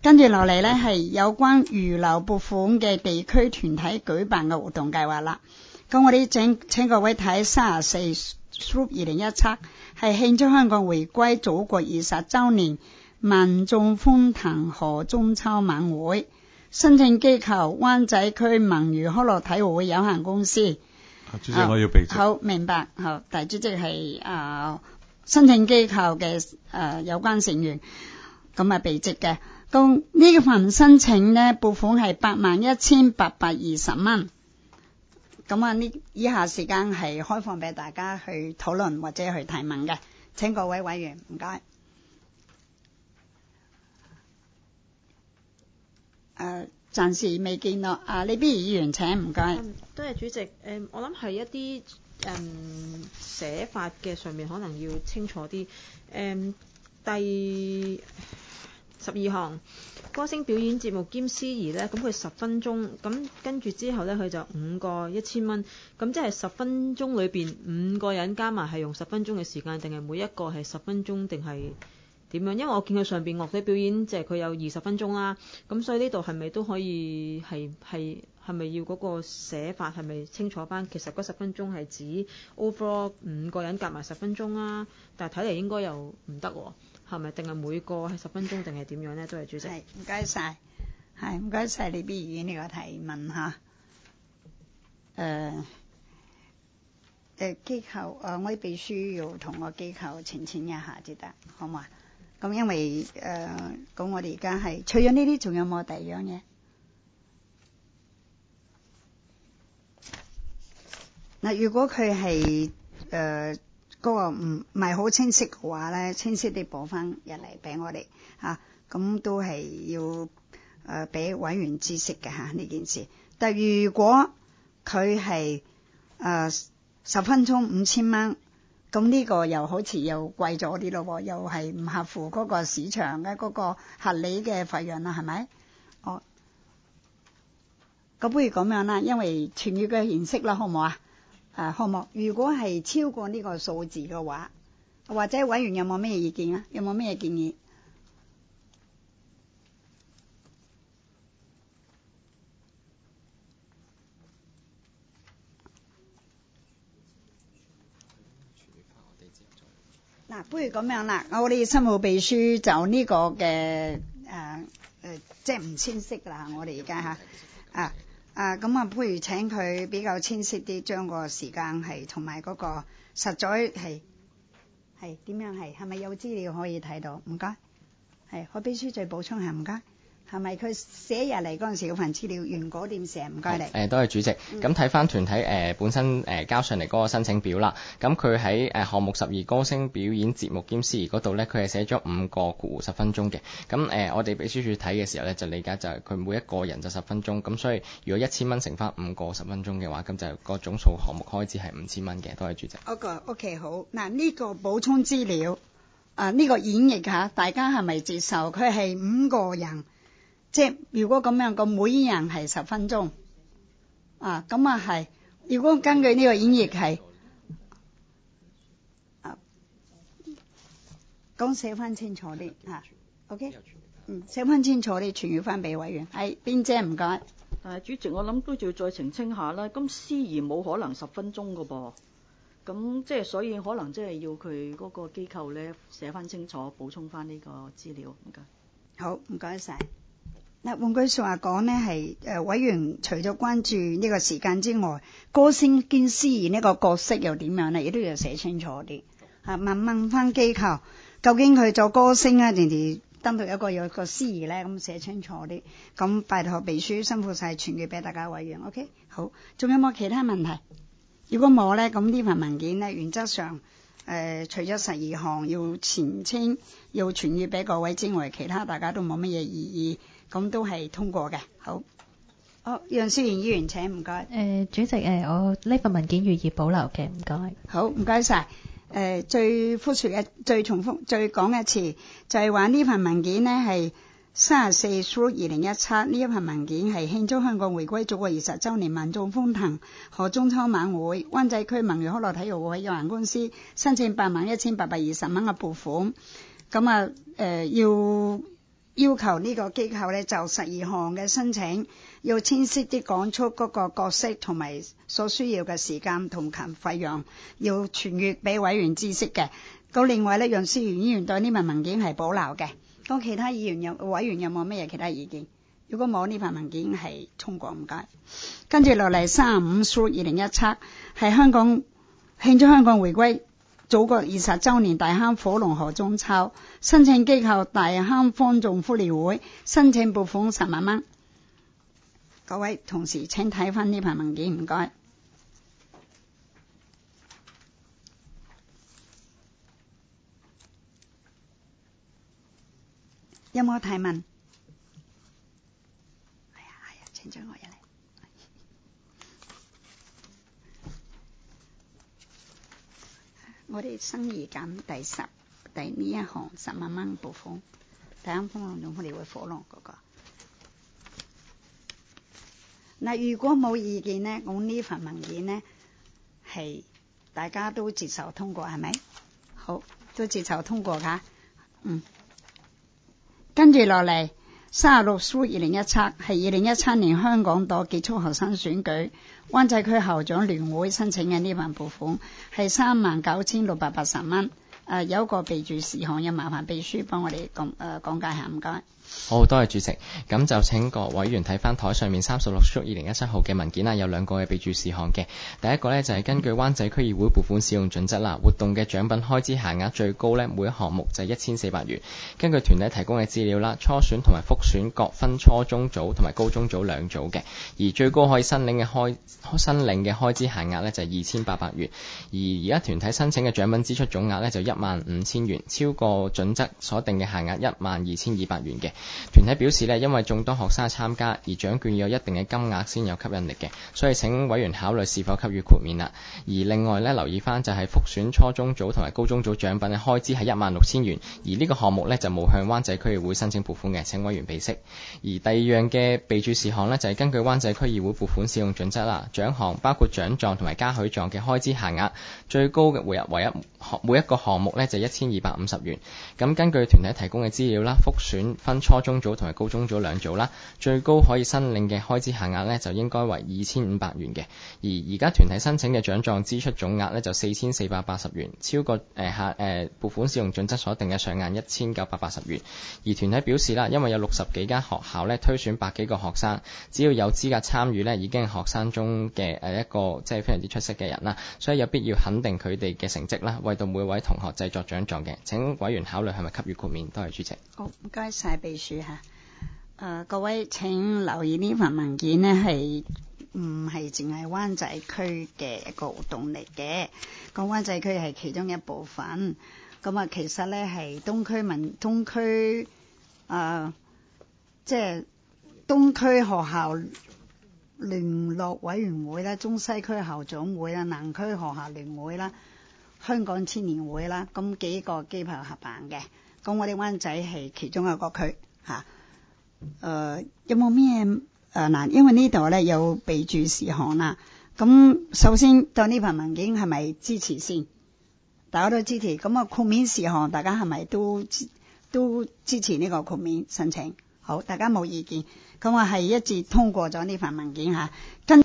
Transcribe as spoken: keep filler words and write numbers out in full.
跟住落嚟呢，係有關預留撥款嘅地區團體舉辦嘅活動計劃啦。咁我哋請請各位睇三十四 through 二零一七係慶祝香港回歸祖國二十週年萬眾歡騰賀中秋晚會，申請機構灣仔區文娛康樂體育會有限公司。 主席，我要備席。 好，明白。好，大主席係啊、呃、申請機構嘅誒、呃、有關成員，咁啊備席嘅。咁呢份申請呢，撥款係八萬一千八百二十蚊。咁啊，呢以下時間係開放俾大家去討論或者去提問嘅。請各位委員，唔該。誒，暫時未見到啊，李碧儀議員請，唔該。 嗯，多謝主席。誒、嗯，我諗係一啲誒寫法嘅上面可能要清楚啲。誒、嗯，第十二項歌聲表演節目兼司儀呢，咁佢十分鐘，咁跟住之後呢，佢就五個一千蚊，咁即係十分鐘裏邊五個人加埋係用十分鐘嘅時間，定係每一個係十分鐘，定係點樣？因為我見佢上邊樂隊表演，即係佢有二十分鐘啦，咁所以呢度係咪都可以係係係咪要嗰個寫法係咪清楚翻？其實嗰十分鐘係指 overall 五個人夾埋十分鐘啊，但係睇嚟應該又唔得喎。係咪定係每個係十分鐘定係點樣呢？都係主席。係， 唔該晒，係唔該晒李碧儀呢個提問嚇。誒誒機構誒、呃，我啲秘書要同個機構澄清一下至得，好嘛？咁因為誒，咁、呃、我哋而家係除咗呢啲，仲有冇第二樣嘢？嗱，如果佢係誒。嗰個唔唔係好清晰嘅話咧，清晰啲播翻入嚟俾我哋嚇，咁、啊、都係要誒俾、呃、委員知悉嘅嚇呢件事。但如果佢係誒十分鐘五千蚊，咁呢個又好似又貴咗啲咯，又係唔合乎嗰個市場嘅嗰個合理嘅費用啦，係咪？哦，咁不如咁樣啦，因為傳閱嘅形式啦，好唔好啊？啊，項目如果係超過呢個數字嘅話，或者委員有冇咩意見啊？有冇咩建議？嗱、啊，不如咁樣啦，我哋新務秘書就呢個嘅誒誒，即係唔清晰啦，我哋而家嚇啊。啊，咁啊，不如請佢比較清晰啲，將個時間係同埋嗰個實在係係點樣係，係咪有資料可以睇到？唔該，係何秘書再補充下，唔該。係咪佢寫入嚟嗰陣時嗰份資料原稿點寫？唔該你。誒， 多謝主席。咁睇翻團體誒、呃、本身誒、呃、交上嚟嗰個申請表啦。咁佢喺誒項目十二歌聲表演節目兼司儀嗰度咧，佢係寫咗五個括弧十分鐘嘅。咁誒、呃，我哋秘書處睇嘅時候咧，就理解就係佢每一個人就十分鐘。咁所以如果一千蚊乘翻五個十分鐘嘅話，咁就個總數項目開支係五千蚊嘅。多謝主席。 O K O K 好。嗱，呢個補充資料啊，呢、這個演繹嚇，大家係咪接受？佢係五個人。即係如果咁樣個每人係十分鐘，啊咁啊係。如果根據呢個演繹係，啊，講寫翻清楚啲嚇 ，OK， 嗯，寫翻清楚啲，傳閱翻俾委員。係邊姐唔該。 誒主席，我諗都要再澄清下啦。咁司儀冇可能十分鐘噶噃，咁即係所以可能即係要佢嗰個機構咧寫翻清楚，補充翻呢個資料。唔該。 好，唔該晒。嗱，換句説話講呢，係誒委員除咗關注呢個時間之外，歌聲兼司儀呢個角色又點樣呢？亦都要寫清楚啲。啊，問問翻機構，究竟佢做歌聲啊，定係單獨一個有個司儀呢？咁寫清楚啲。咁拜託秘書辛苦晒，傳閱俾大家委員。OK， 好。仲有冇其他問題？如果冇呢，咁呢份文件呢，原則上誒、呃、除咗十二項要澄清、要傳閱俾各位之外，其他大家都冇乜嘢異議。咁都係通過嘅，好。好，楊思妍議員請，唔該。 誒、呃，主席誒，我呢份文件予以保留嘅，唔該。 好，唔該晒。誒、呃，最複述嘅、最重複、再講一次，就係話呢份文件呢係三十四 through 二零一七呢一份文件係慶祝香港回歸祖國二十週年萬眾歡騰賀中秋晚會，灣仔區文娛康樂體育會有限公司申請八萬一千八百二十蚊嘅撥款，咁啊誒要。 要求呢個機構咧就十二項嘅申請，要清晰啲講出嗰個角色同埋所需要嘅時間同及費用，要傳閱俾委員知悉嘅。咁另外咧，楊思源議員對呢份文件係保留嘅。咁其他議員有委員有冇咩嘢其他意見？如果冇，呢份文件係通過，唔該。跟住落嚟三十五 through 二零一七係香港慶祝香港回歸祖國二十週年大坑火龍河中秋，申請機構大坑方眾福利會，申請撥款十萬蚊。各位同事請睇返呢份文件，唔該。有冇提問？係啊係啊，請將我入嚟。我哋生意減第十第呢一行十萬蚊撥款，大坑方眾福利會火龍嗰個。嗱，如果冇意見呢，我呢份文件呢係大家都接受通過，係咪？好，都接受通過㗎。嗯。跟住落嚟，三十六 through 二零一七係二零一七年香港島結束學生選舉，灣仔區校長聯會申請嘅呢份撥款係三萬九千六百八十蚊。誒，有一個備註事項，有麻煩秘書幫我哋講誒講解下，唔該。 好，多謝主席。咁就請各委員睇翻台上面三十六 through 二零一七號嘅文件啦，有兩個嘅備註事項嘅。第一個呢，就係根據灣仔區議會撥款使用準則啦，活動嘅獎品開支限額最高呢，每一項目就係一千四百元。根據團體提供嘅資料啦，初選同埋複選各分初中組同埋高中組兩組嘅，而最高可以申領嘅開申領嘅開支限額呢，就係二千八百元。而而家團體申請嘅獎品支出總額呢，就一萬五千元，超過準則所定嘅限額一萬二千二百元嘅。團體表示呢，因為眾多學生參加，而獎券要有一定嘅金額先有吸引力嘅，所以請委員考慮是否給予豁免啦。而另外呢，留意翻就係複選初中組同埋高中組獎品嘅開支係一萬六千元，而呢個項目呢，就冇向灣仔區議會申請撥款嘅，請委員備悉。而第二樣嘅備註事項呢，就係根據灣仔區議會撥款使用準則啦，獎項包括獎狀同埋嘉許狀嘅開支限額最高嘅每日唯一每一個項目呢，就一千二百五十元。咁根據團體提供嘅資料啦，複選分初中組同埋高中組兩組啦，最高可以申領嘅開支限額呢，就應該為二千五百元嘅。而而家團體申請嘅獎狀支出總額呢，就四千四百八十元，超過誒下誒撥款使用準則所定嘅上限一千九百八十元。而團體表示啦，因為有六十幾間學校呢，推選百幾個學生，只要有資格參與呢，已經係學生中嘅誒一個即係非常之出色嘅人啦，所以有必要肯定佢哋嘅成績啦，為到每位同學製作獎狀嘅。請委員考慮係咪給予豁免。多謝主席。 好，唔該晒秘書嚇。誒、呃、各位請留意呢份文件呢，係唔係淨係灣仔區嘅一個活動嚟嘅？個灣仔區係其中一部分。咁啊，其實呢係東區民東區誒，即係東區學校聯絡委員會啦、中西區校長會啦、南區學校聯會啦、香港青年會啦，咁幾個機構合辦嘅。咁我哋灣仔係其中一個區嚇。誒、呃、有冇咩誒嗱？因為呢度咧有備註事項啦。咁首先對呢份文件係咪支持先？大家都支持。咁啊豁免事項，大家係咪都都支持呢個豁免申請？好，大家冇意見。咁啊係一致通過咗呢份文件嚇。跟